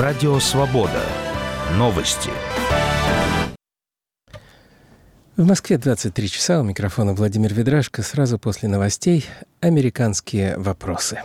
Радио «Свобода». Новости. В Москве 23 часа. У микрофона Владимир Ведрашко. Сразу после новостей «Американские вопросы».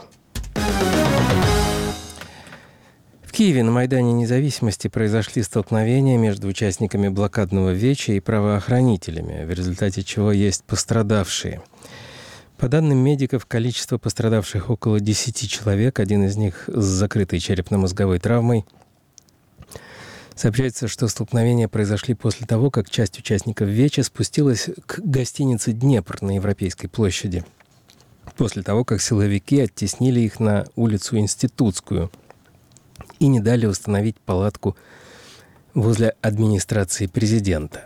В Киеве на Майдане Независимости произошли столкновения между участниками блокадного веча и правоохранителями, в результате чего есть пострадавшие. По данным медиков, количество пострадавших около 10 человек, один из них с закрытой черепно-мозговой травмой. Сообщается, что столкновения произошли после того, как часть участников веча спустилась к гостинице «Днепр» на Европейской площади, после того, как силовики оттеснили их на улицу Институтскую и не дали установить палатку возле администрации президента.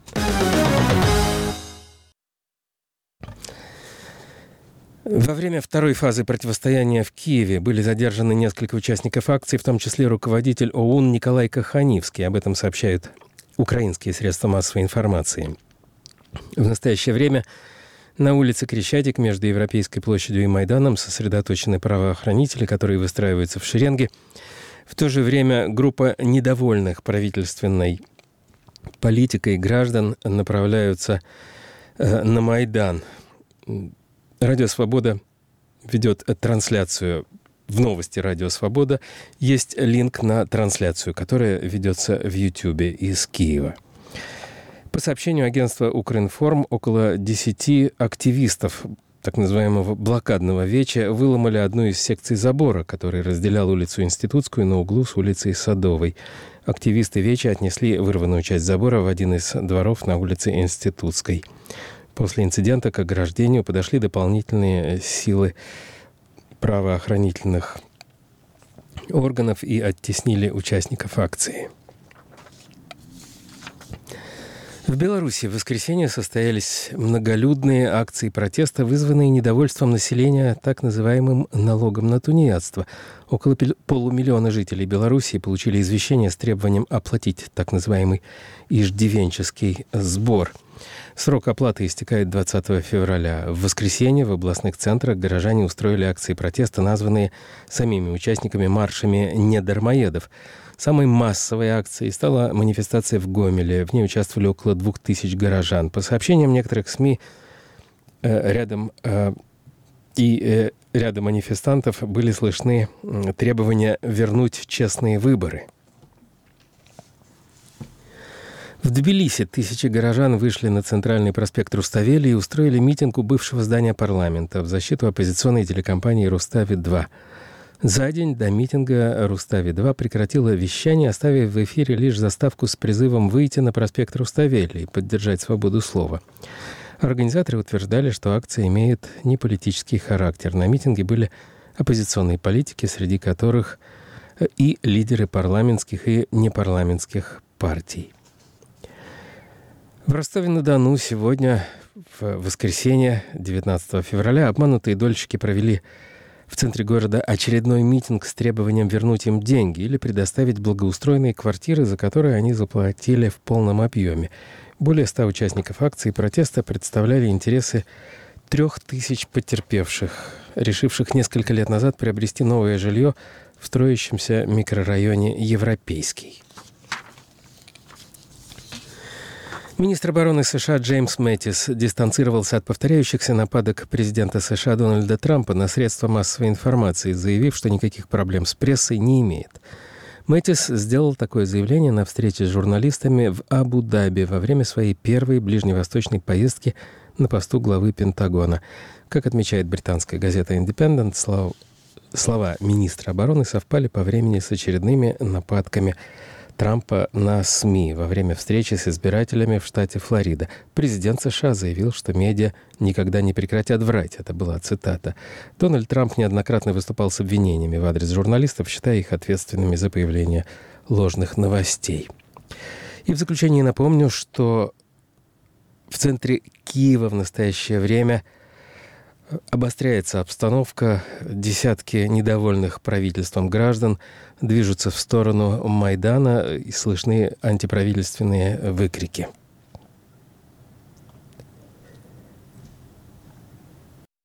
Во время второй фазы противостояния в Киеве были задержаны несколько участников акции, в том числе руководитель ОУН Николай Каханивский. Об этом сообщают украинские средства массовой информации. В настоящее время на улице Крещатик между Европейской площадью и Майданом сосредоточены правоохранители, которые выстраиваются в шеренги. В то же время группа недовольных правительственной политикой граждан направляются на Майдан. Радио «Свобода» ведет трансляцию в новости «Радио Свобода». Есть линк на трансляцию, которая ведется в Ютьюбе из Киева. По сообщению агентства «Укринформ», около 10 активистов так называемого блокадного веча выломали одну из секций забора, который разделял улицу Институтскую на углу с улицей Садовой. Активисты веча отнесли вырванную часть забора в один из дворов на улице Институтской. После инцидента к ограждению подошли дополнительные силы правоохранительных органов и оттеснили участников акции. В Беларуси в воскресенье состоялись многолюдные акции протеста, вызванные недовольством населения так называемым налогом на тунеядство. Около полумиллиона жителей Беларуси получили извещение с требованием оплатить так называемый иждивенческий сбор. Срок оплаты истекает 20 февраля. В воскресенье в областных центрах горожане устроили акции протеста, названные самими участниками маршами недармоедов. Самой массовой акцией стала манифестация в Гомеле. В ней участвовали около 2000 горожан. По сообщениям некоторых СМИ, рядом манифестантов были слышны требования вернуть честные выборы. В Тбилиси тысячи горожан вышли на центральный проспект Руставели и устроили митинг у бывшего здания парламента в защиту оппозиционной телекомпании «Рустави-2». За день до митинга «Рустави-2» прекратила вещание, оставив в эфире лишь заставку с призывом выйти на проспект Руставели и поддержать свободу слова. Организаторы утверждали, что акция имеет неполитический характер. На митинге были оппозиционные политики, среди которых и лидеры парламентских и непарламентских партий. В Ростове-на-Дону сегодня, в воскресенье, 19 февраля, обманутые дольщики провели в центре города очередной митинг с требованием вернуть им деньги или предоставить благоустроенные квартиры, за которые они заплатили в полном объеме. Более 100 участников акции протеста представляли интересы 3000 потерпевших, решивших несколько лет назад приобрести новое жилье в строящемся микрорайоне Европейский. Министр обороны США Джеймс Мэттис дистанцировался от повторяющихся нападок президента США Дональда Трампа на средства массовой информации, заявив, что никаких проблем с прессой не имеет. Мэттис сделал такое заявление на встрече с журналистами в Абу-Даби во время своей первой ближневосточной поездки на посту главы Пентагона. Как отмечает британская газета «Индепендент», слова министра обороны совпали по времени с очередными нападками Трампа на СМИ во время встречи с избирателями в штате Флорида. Президент США заявил, что медиа никогда не прекратят врать. Это была цитата. Дональд Трамп неоднократно выступал с обвинениями в адрес журналистов, считая их ответственными за появление ложных новостей. И в заключение напомню, что в центре Киева в настоящее время обостряется обстановка. Десятки недовольных правительством граждан движутся в сторону Майдана и слышны антиправительственные выкрики.